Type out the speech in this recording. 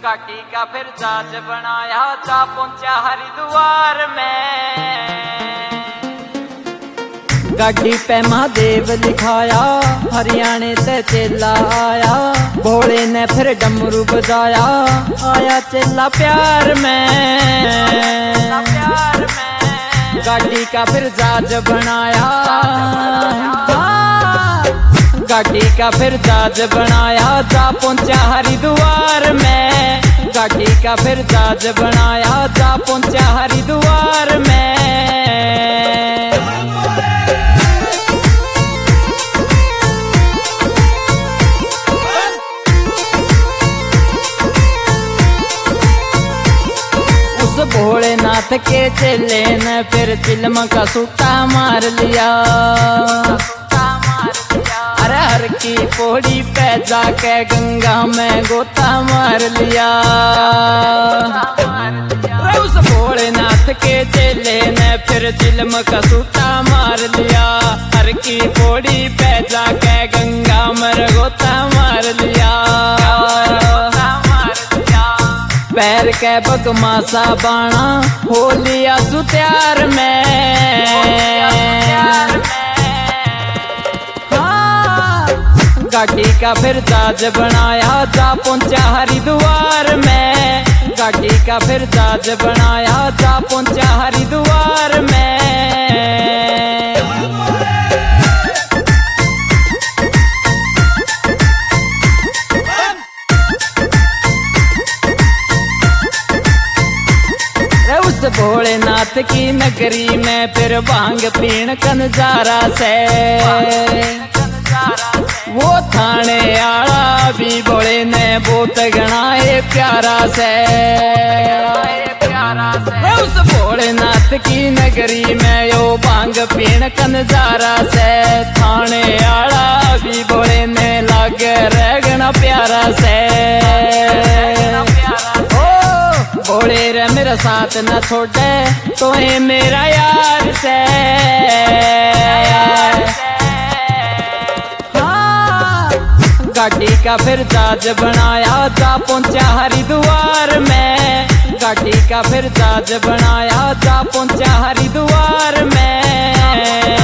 घाटी का फिर जहाज बनाया, जा पहुंचा हरिद्वार में। गाड़ी पे महादेव लिखाया, हरियाणे से चेला आया, भोले ने फिर डमरू बजाया, आया चेला प्यार में। गाड़ी का फिर जहाज बनाया, गाड़ी का फिर जहाज बनाया, जा पहुंचा हरिद्वार में। गाड़ी का फिर जहाज बनाया, जा पहुंचा हरिद्वार में। उस भोलेनाथ के चेले ने फिर चिलम का सूटा मार लिया, अरे हर की पौड़ी पे जाके गंगा में गोता मार लिया। उस भोलेनाथ के चेले ने फिर चिलम का सूटा मार लिया, हर की पौड़ी पे जाके गंगा में गोता मार लिया। पैर के बगमासा बाणा हो लिया सुत्यार में। गाड़ी का फिर जहाज बनाया, जा पहुंचा हरिद्वार में। गाड़ी का फिर जहाज बनाया, जा पहुंचा हरिद्वार में। उस भोलेनाथ की नगरी में फिर भांग पीण का नजारा से, वो थाने आला भी भोले ने बहुत गणाए प्यारा से। उस भोलेनाथ की नगरी में यो भांग पीण का नजारा से, थाने आला भी भोले ने लागे रहना प्यारा से। भोले रे मेरा साथ न छोड़े, तो है मेरा यार से। गाड़ी का फिर जहाज बनाया, जा पहुंचा हरिद्वार में। गाड़ी का फिर जहाज बनाया, जा पहुंचा हरिद्वार में।